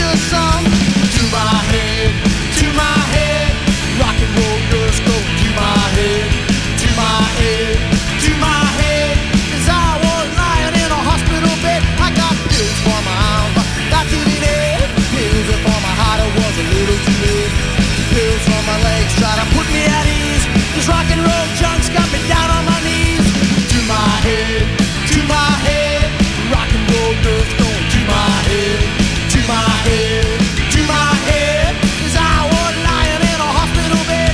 the sun. To my head, to my head, rock and roll does go to my head, to my head, to my head. As I was lying in a hospital bed, I got pills for my arm, but not to the head. Pills for my heart, it was a little too late. Pills for my legs, try to put me at ease. This rock and roll junk's got me down on my knees. To my head, to my head, rock and roll does go to my head, to my head, to my head. As I was lying in a hospital bed.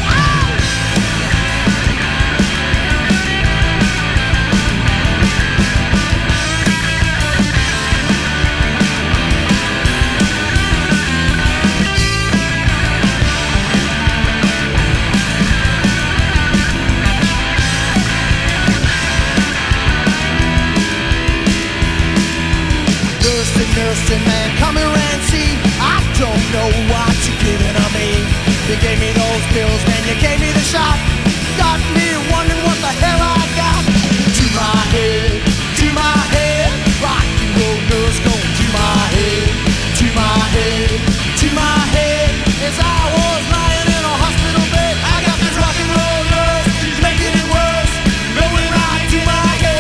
Nursing man, come here and see. I don't know what you're giving to me. You gave me those pills, then you gave me the shot. Got me wondering what the hell I got. To my head, to my head, rock and roll does go to my head, to my head, to my head. As I was lying in a hospital bed, I got this rock and roll nurse, she's making it worse, going right to my head.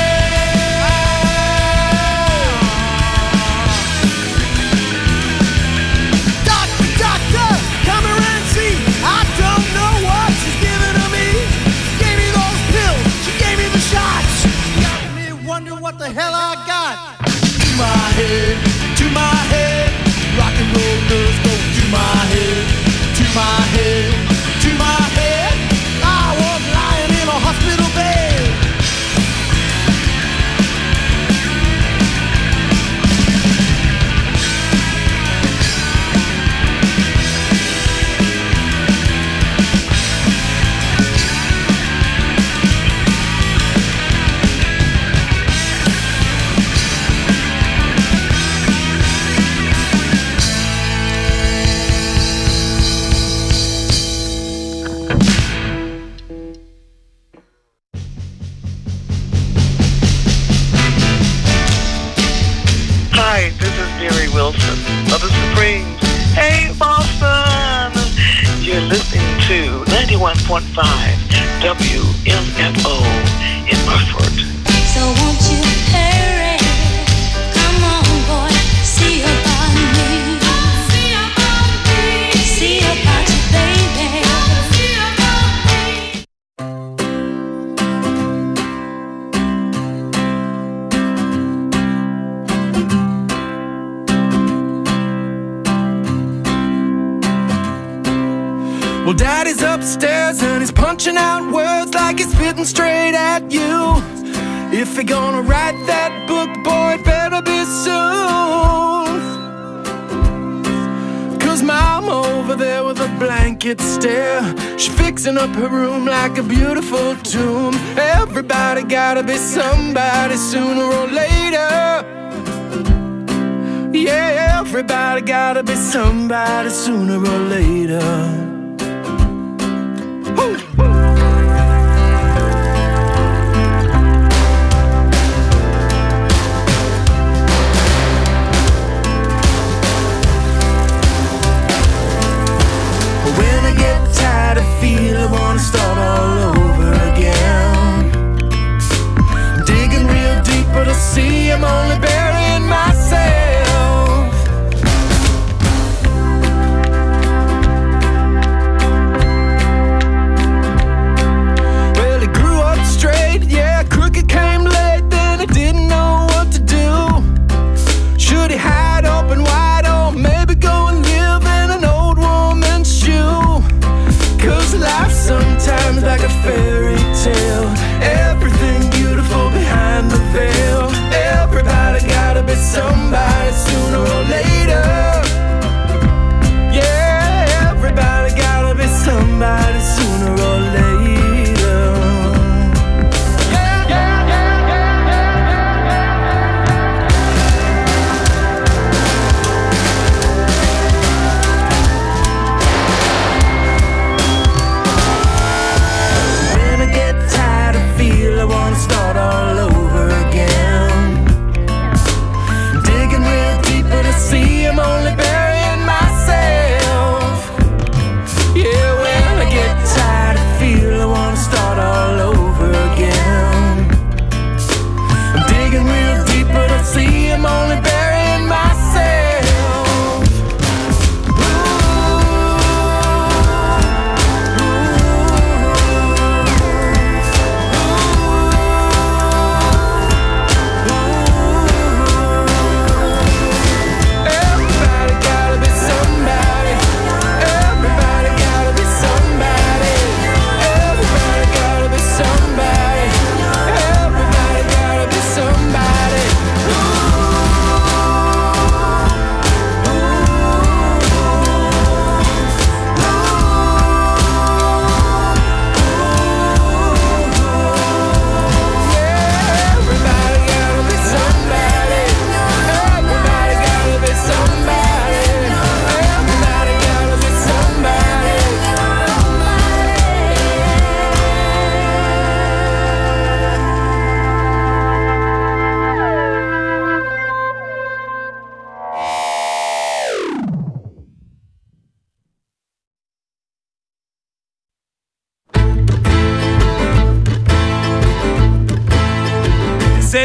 What the hell I got? To my head, to my head, rock and roll does go to my head, to my head, to my head. I was lying in a hospital bed. Hi, this is Mary Wilson of the Supremes. Hey, Boston! You're listening to 91.5 WMFO in Hartford. So won't you hurry? Come on, boy, see about me. See about me. See about you, baby. See about me. Well, Daddy's upstairs and he's punching out words like he's spitting straight at you. If you're gonna write that book, boy, it better be soon. 'Cause Mom over there with a blanket stare, she's fixing up her room like a beautiful tomb. Everybody gotta be somebody sooner or later. Yeah, everybody gotta be somebody sooner or later. When I get tired, I feel I wanna start all over again. Digging real deep, but I see I'm only burying myself.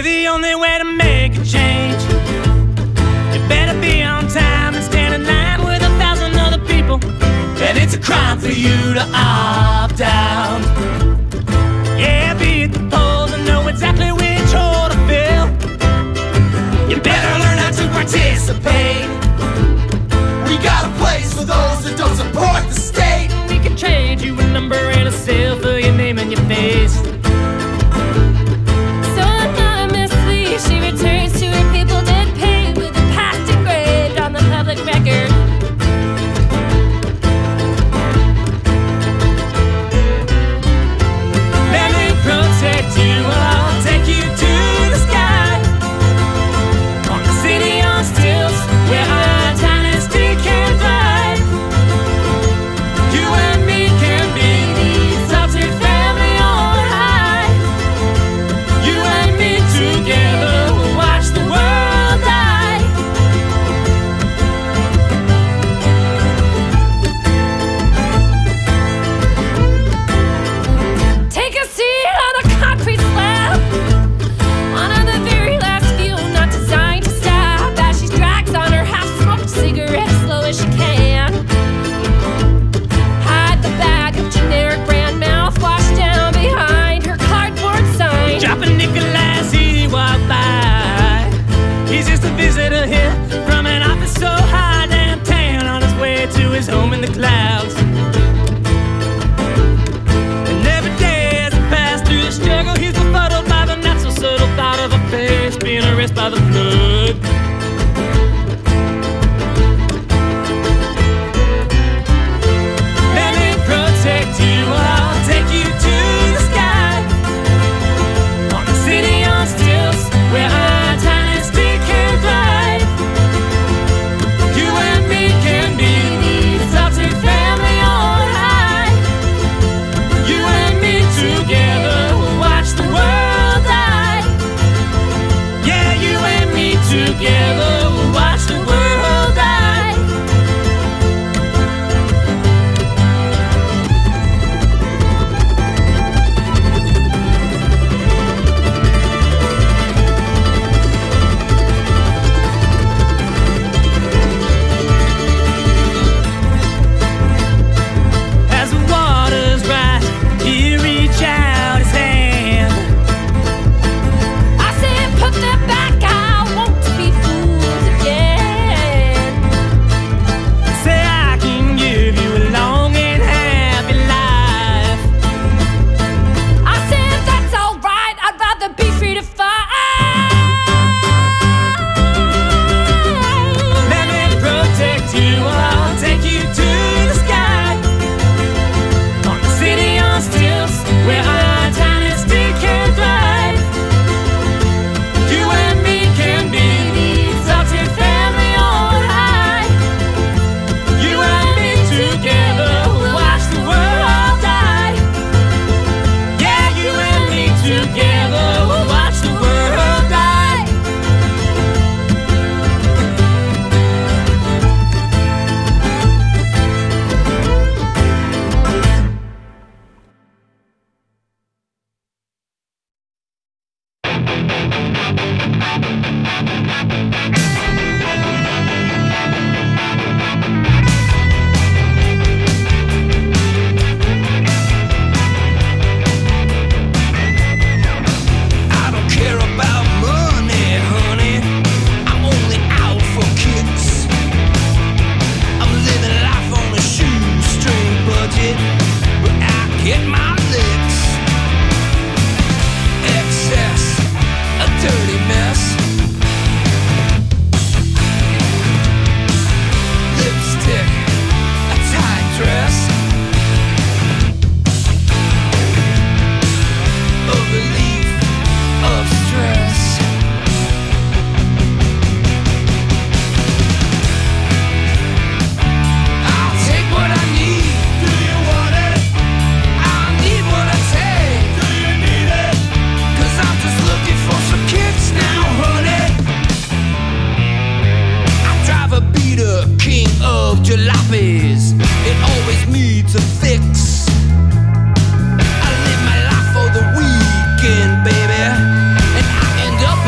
We're the only way to make a change. You better be on time and stand in line with 1,000 other people. And it's a crime for you to opt out. Yeah, be at the polls and know exactly which hole to fill. You better learn how to participate. We got a place for those that don't support the state. We can trade you a number and a seal for your name and your face. So anonymously, she returns to her people dead paid with the past engraved on the public record. Let me protect you, I'll take you to the sky. On the city on stilts, where our dynasty can thrive. You and me can be the adopted family on high. You and me together will watch the world die. Take a seat on a concrete slab. One of the very last few not designed to stop. As she drags on her half-smoked cigarette as slow as she can. Hide the bag of generic brand mouthwash down behind her cardboard sign. Drop a nickel as he walked by. He's just a visitor here from an office so high downtown, on his way to his home in the clouds. And every day as he passed through the struggle, he's befuddled by the not so subtle thought of a face being erased by the flood. Let me protect you, I'll take you to the sky. On the city on stilts, where our dynasty can thrive. You and me can be the adopted family on high. You and me together will watch the world die. Yeah, you and me together will watch the world die. As the waters rise, he reach out his hand. I said, put that back, I want to be fooled again. Say I can give you a long and happy life. I said, that's alright, I'd rather be free to fight. Let me protect you, I'll take you to the sky. On the city on stilts, where our dynasty can thrive. You and me can be the adopted family on high. You and me together will watch the world die. Yeah, you and me together will watch the world die. I don't care about money, honey. I'm only out for kicks. I'm living life on a shoestring budget, but I get my licks. Excess, a dirty mess. Lipstick, a tight dress. A relief of stress. I'll take what I need. Do you want it? I need what I take. Do you need it? 'Cause I'm just looking for some kicks now, honey. I drive a beater, king of jalopies. It always needs a fix. I live my life for the weekend, baby, and I end up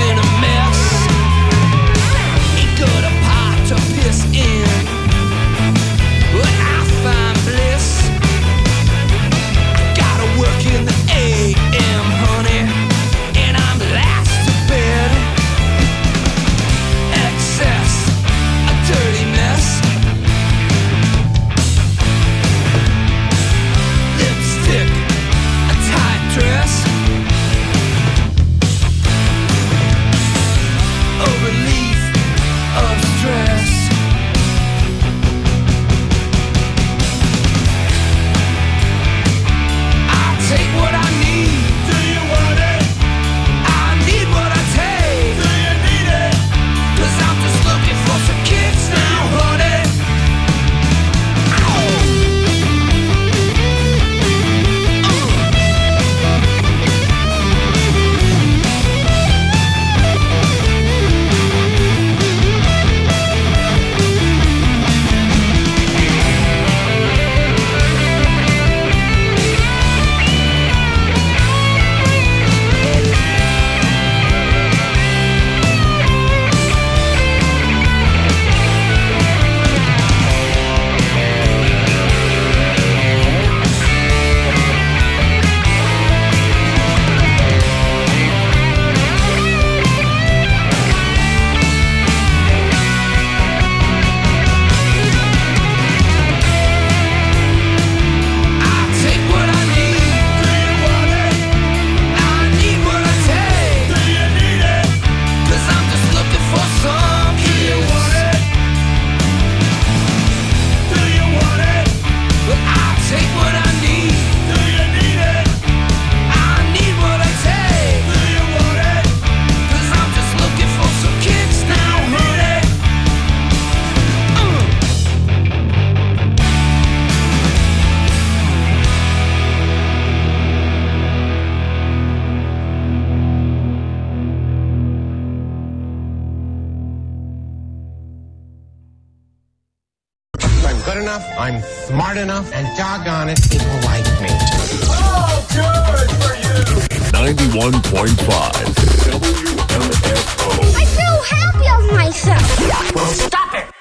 good enough, I'm smart enough, and doggone it, people like me. Oh, good for you. 91.5 WMFO. I feel happy of myself. Well, stop it.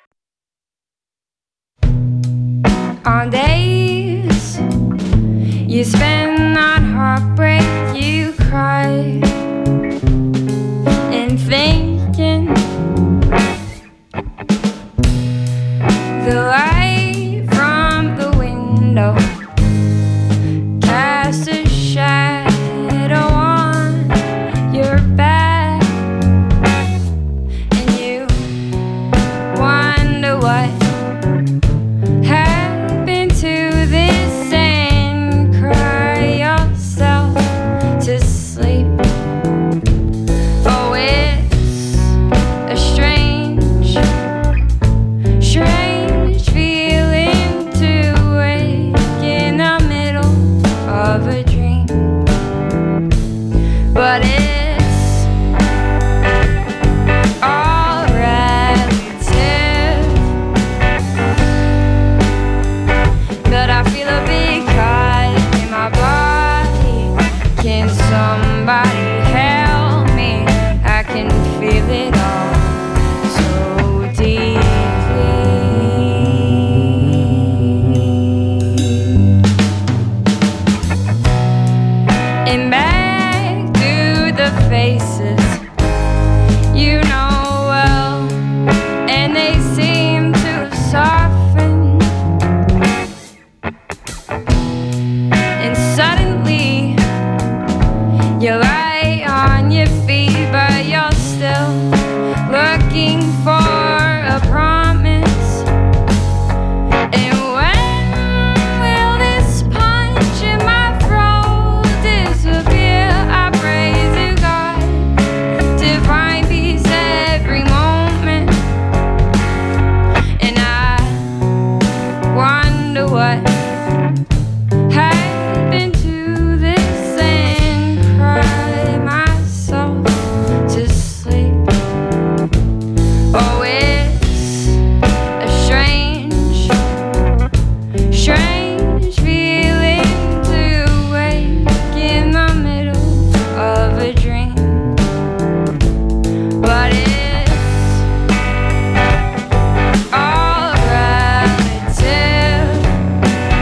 On days you spend on heartbreak, you cry and thinking the light from the window casts a shadow on your back, and you wonder what happened to this and cry yourself to sleep. Oh, it's a strange feeling to wake in the middle of a dream, but it's all relative. But I feel a big cut in my body. Can somebody help me? I can feel it all so deeply. And back through the faces you know well, and they seem to soften. And suddenly you lie on your feet, but you're still looking for a promise. And when will this punch in my throat disappear? I pray to God to find peace every moment, and I wonder what happened to this and cry myself to sleep. Oh, it's a strange feeling to wake in the middle of a dream, but it's all relative.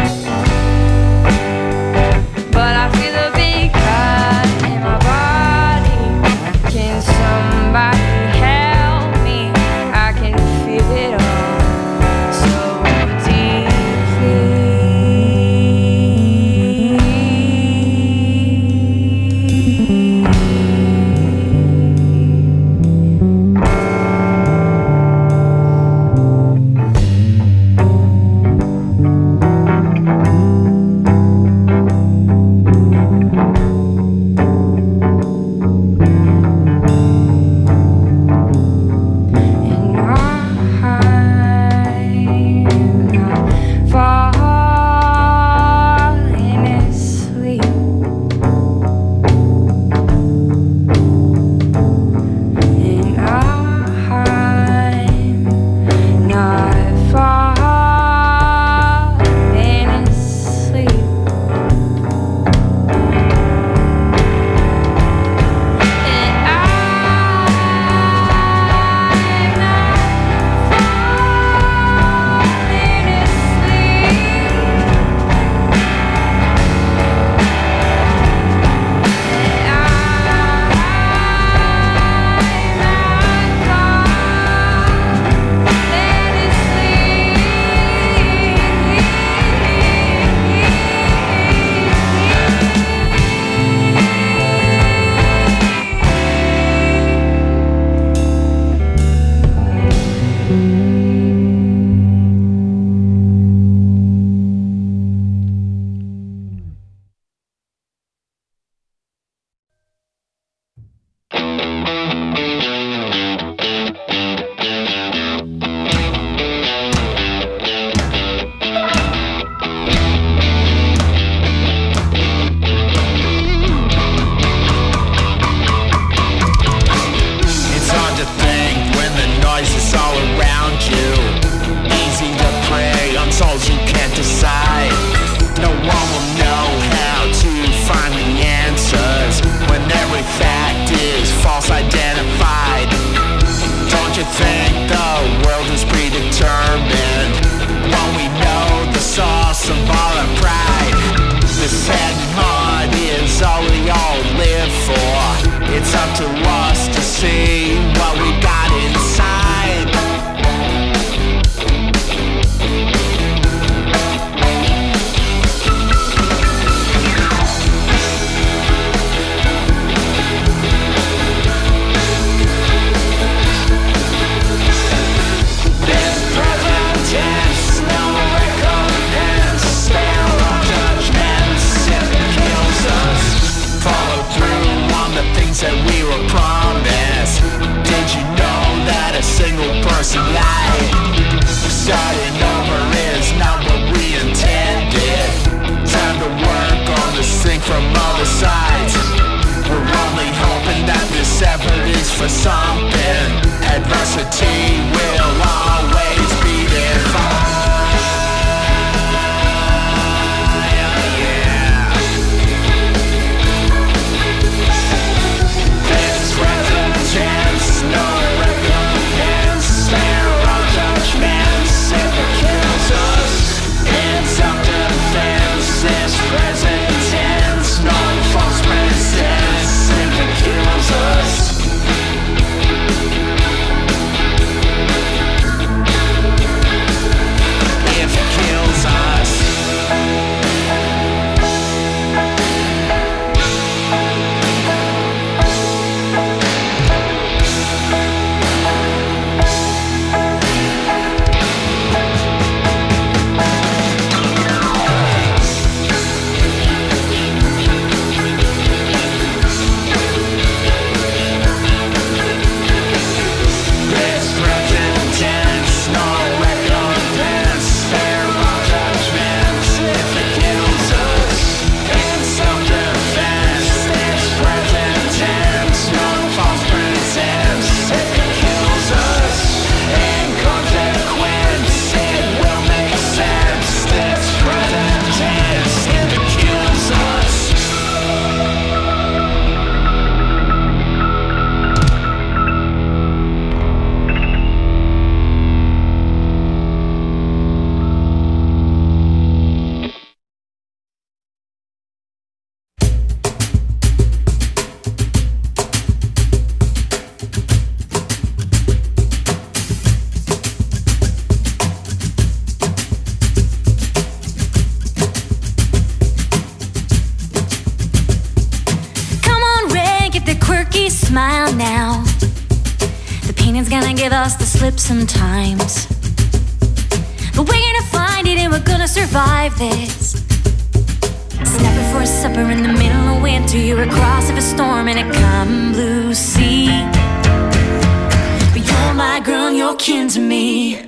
smile now. The pain is gonna give us the slip sometimes, but we're gonna find it and we're gonna survive this. Snapping for a supper in the middle of winter, you're across of a storm in a calm blue sea. But you're my girl and you're kin to me.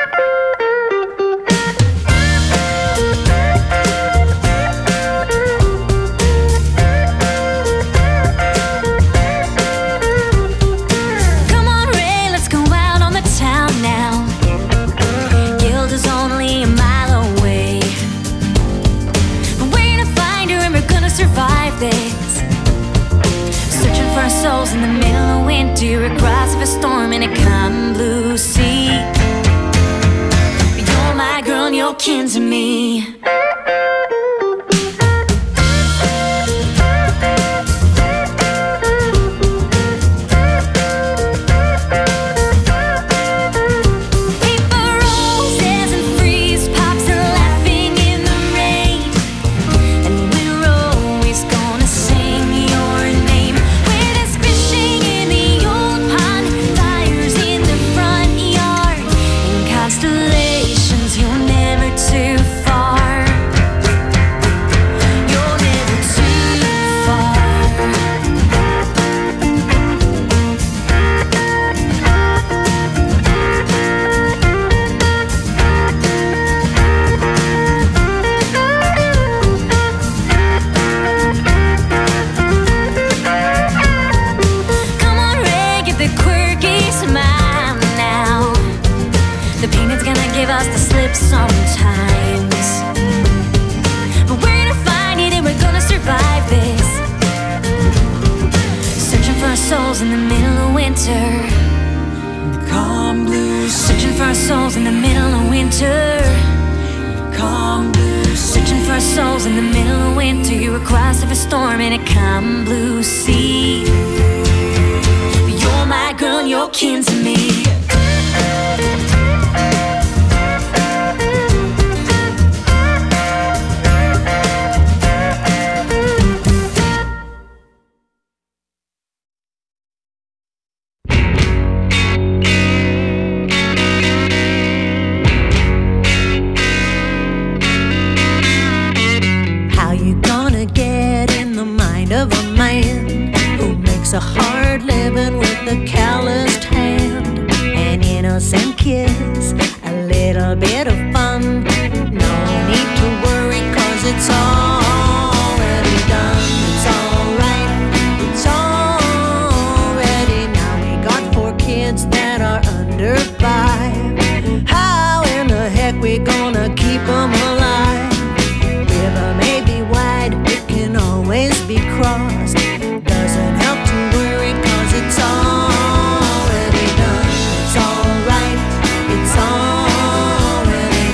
Souls in the middle of winter, across of a storm in a calm blue sea. You're my girl and you're kin to me. Souls in the middle of winter, calm blue. Searching for our souls in the middle of winter, calm blue. Searching for our souls in the middle of winter. You're across of a storm in a calm blue sea. You're my girl and you're kin to me. A hard living with a calloused hand, an innocent kiss, a little bit of fun. No need to worry, 'cause it's already done. It's alright, it's already now. We got 4 kids that are under 5. How in the heck we gonna keep them alive? River may be wide, it can always be crossed. Doesn't help to worry, 'cause it's already done. It's alright, it's already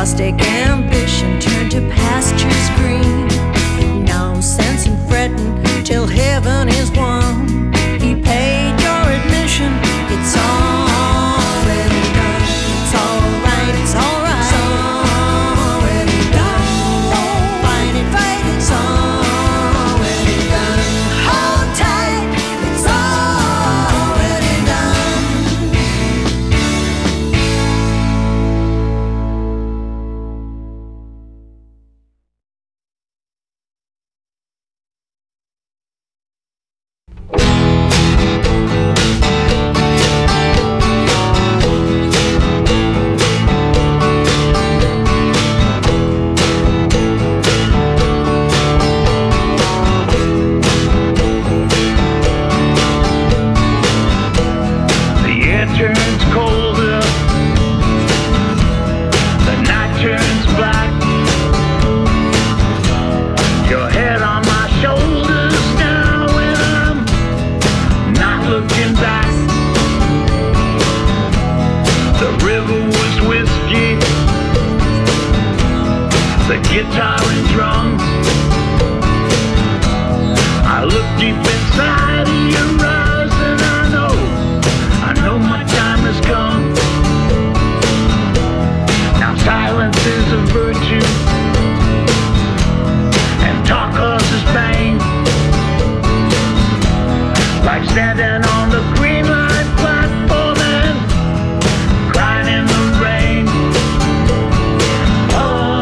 caustic ambition turned to pastures green. No sense in fretting till heaven is won. He paid your admission, it's already done. It's alright, it's alright. It's already done. Don't fight it, it's already done. Hold tight, it's already done. The air turns colder, the night turns black. Your head on my shoulders now, and I'm not looking back. The river was whiskey, the guitar and drums. I look deep inside of your eyes, and I know my time has come. Now silence is a virtue, and talk causes pain. Like standing on the green line platform and crying in the rain. Oh,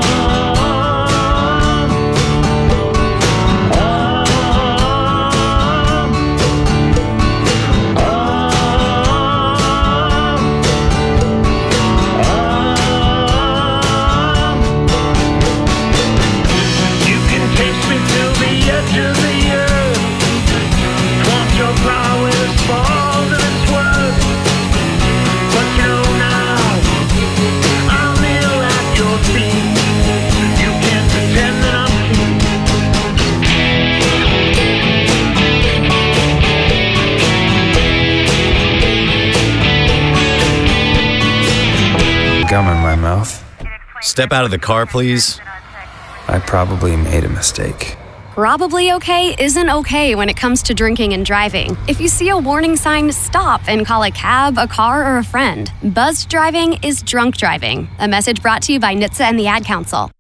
you can taste me till the edge of the earth. Want your prowess for all that it's worth. But you know now, I'll kneel at your feet. You can't pretend that I'm Gum in my mouth. Step out of the car, please. I probably made a mistake. Probably okay isn't okay when it comes to drinking and driving. If you see a warning sign, stop and call a cab, a car, or a friend. Buzzed driving is drunk driving. A message brought to you by NHTSA and the Ad Council.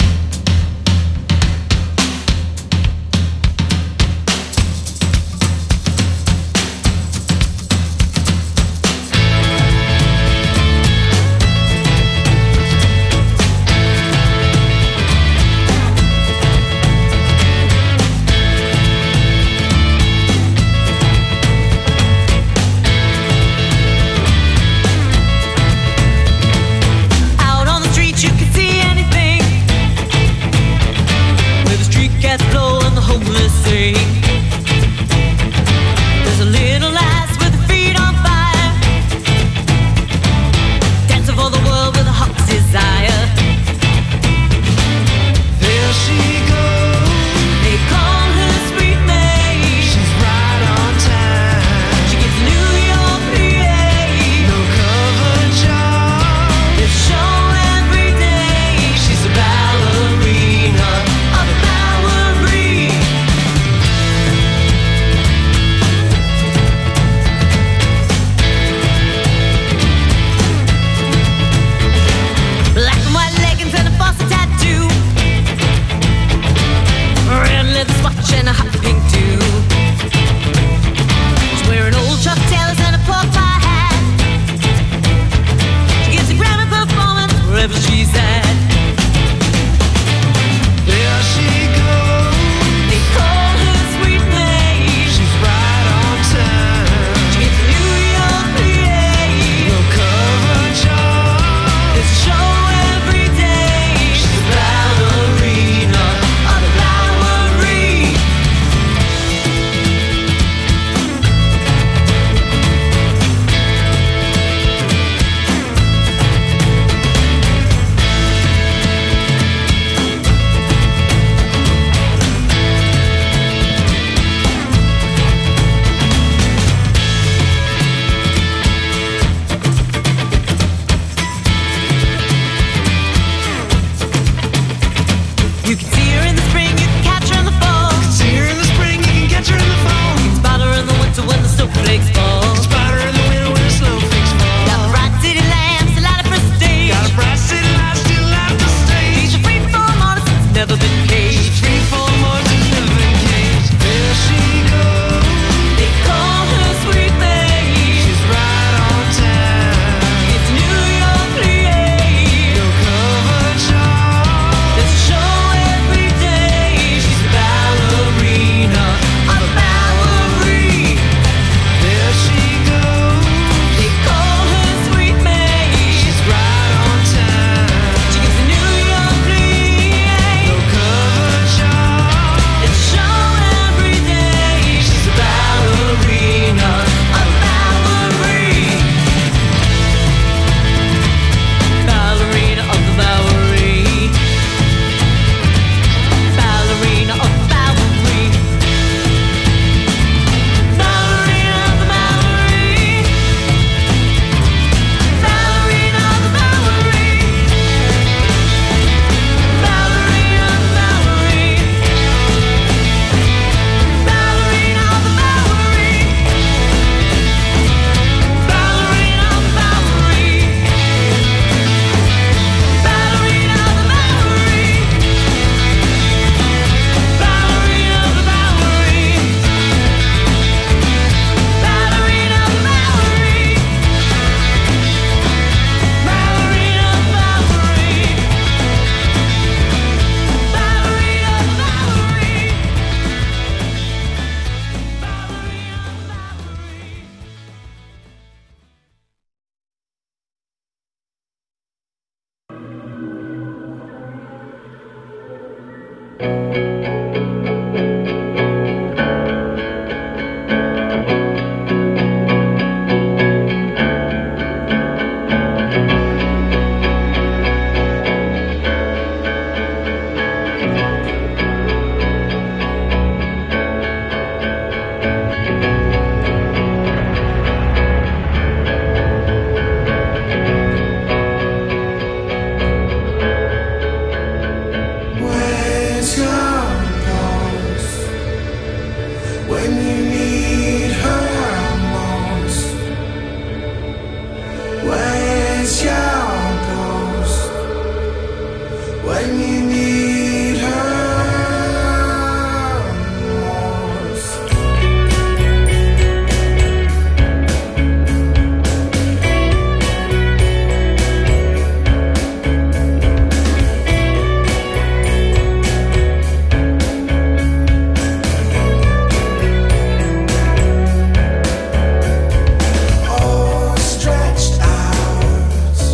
Out on the street you can see anything, where the street cats blow and the homeless sing. There's a little lass with her feet on fire, dancing for the world with a hot desire. There she goes, they call her Sweet May. She's right on time, she gets New York, PA. No cover job, this show every day. She's a ballerina on the Bowery. Black and white leggings and a Boston tattoo, red leather watch and a hot pink too. She's wearing old Chuck Taylors and a pork pie hat. She gives a Grammy performance wherever she's at. There she goes, they call her Sweet May. She's right on time, she gets New York, PA. No cover job, there's a show every day. She's a ballerina on the Bowery. Stretched out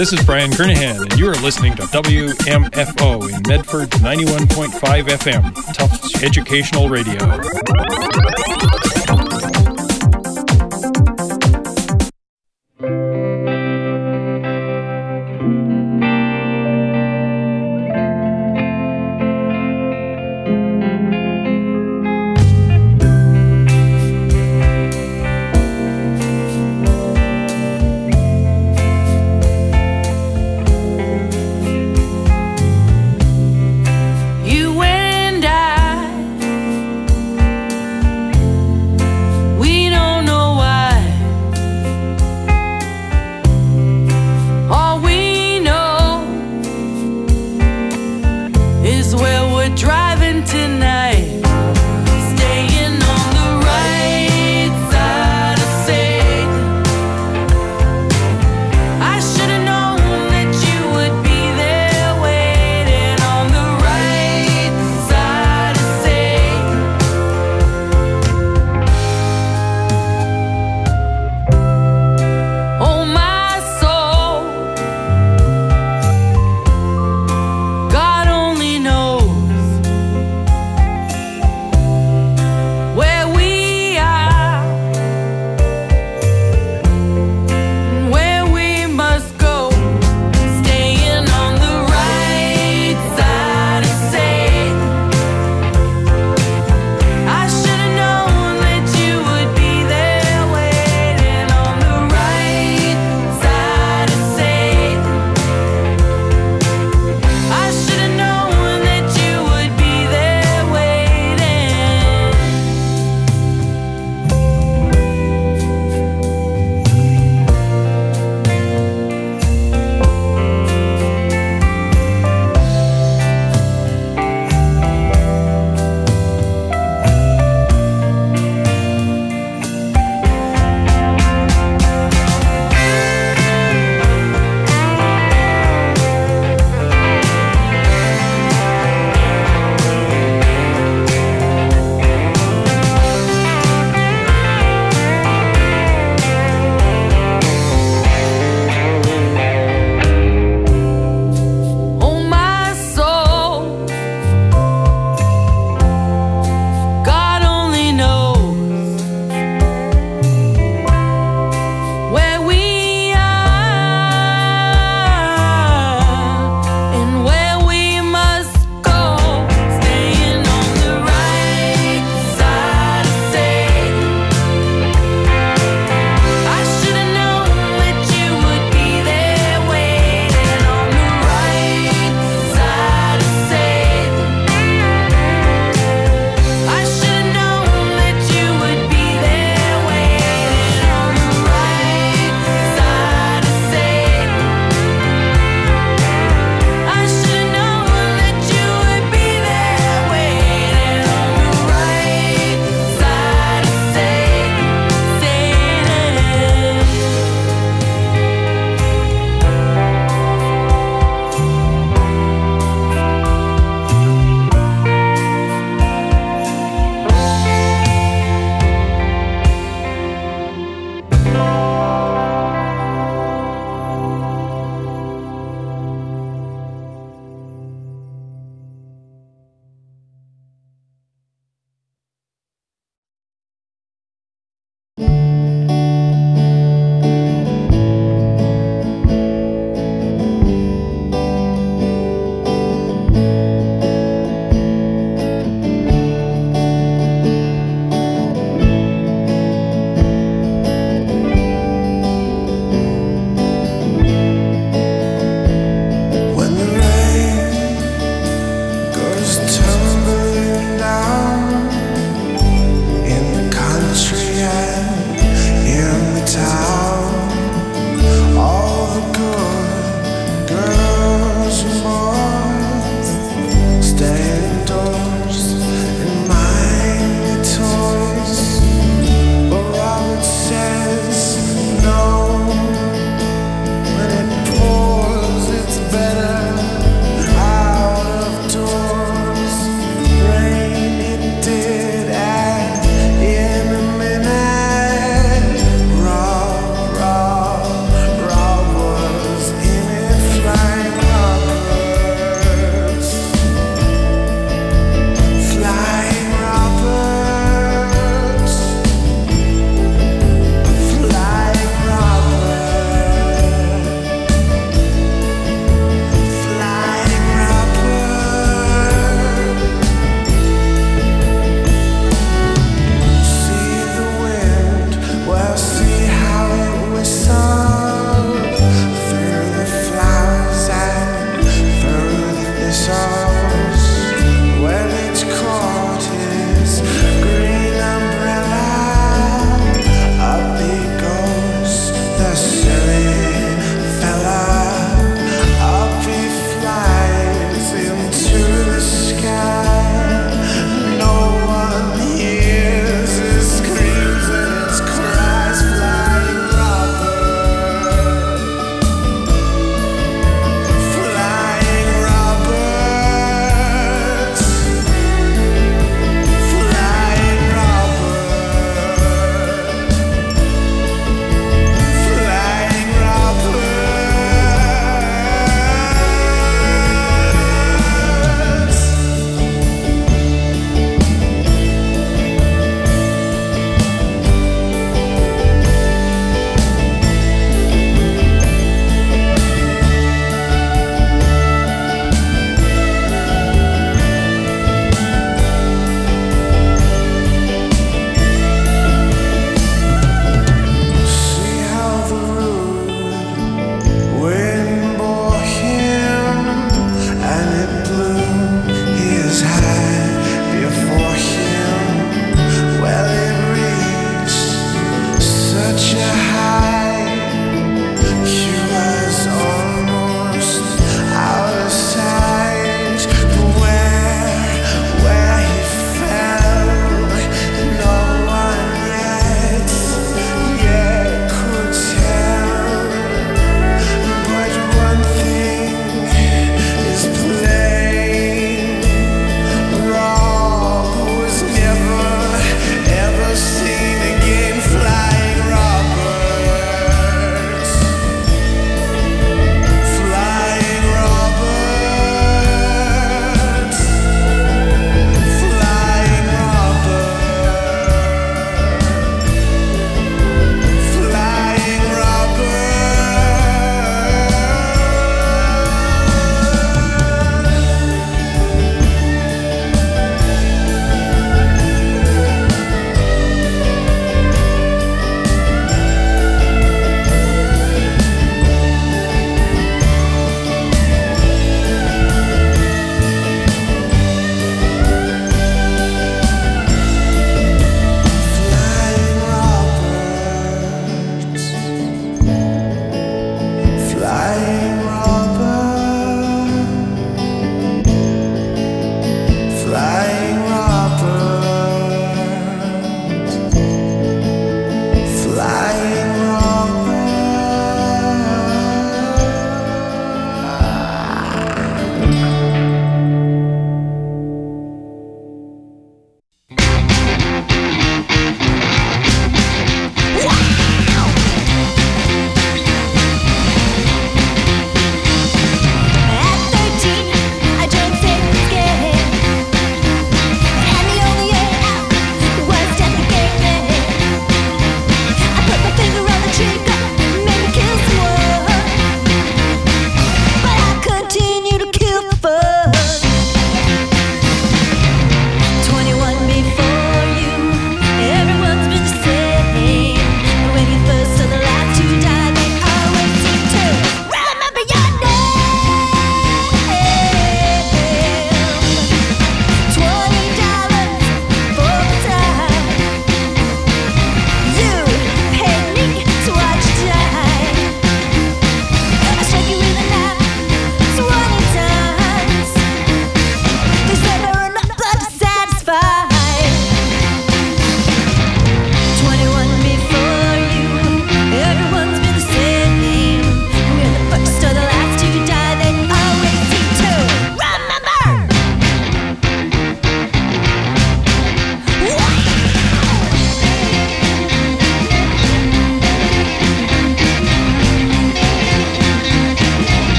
This is Brian Kernahan, and you are listening to WMFO in Medford 91.5 FM, Tufts Educational Radio. You and I sorry.